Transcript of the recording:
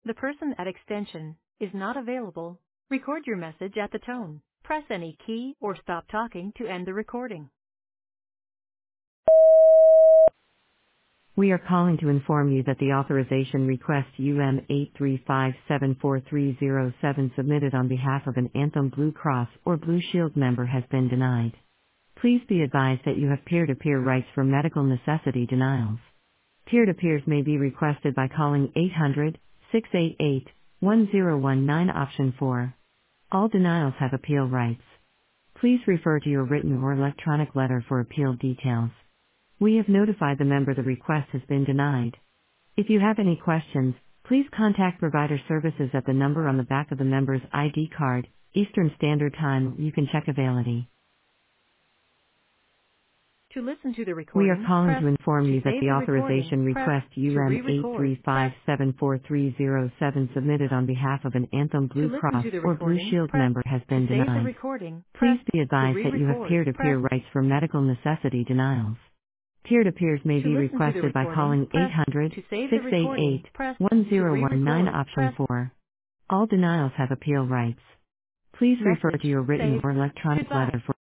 The person at extension is not available. Record your message at the tone. Press any key or stop talking to end the recording. We are calling to inform you that the authorization request UM835743007 submitted on behalf of an Anthem Blue Cross or Blue Shield member has been denied. Please be advised that you have peer-to-peer rights for medical necessity denials. Peer-to-peers may be requested by calling 800-688-1019 option 4. All denials have appeal rights. Please refer to your written or electronic letter for appeal details. We have notified the member the request has been denied. If you have any questions, please contact provider services at the number on the back of the member's ID card, Eastern Standard Time. You can check availability. To listen to the We are recording, calling press to inform to you that save the the recording, authorization press request to re-record, press UM835743007 submitted on behalf of an Anthem to Blue listen Cross to the or Blue recording, Shield press member has to been save the denied. recording, press Please be to advised that you have re-record, peer-to-peer press rights for medical necessity denials. Peer-to-peers may to be listen to the requested by recording, calling press to save the recording, press to 800-688-1019 re-record, option press 4. All denials have appeal rights. Please refer message to your written saved. or electronic Goodbye. letter for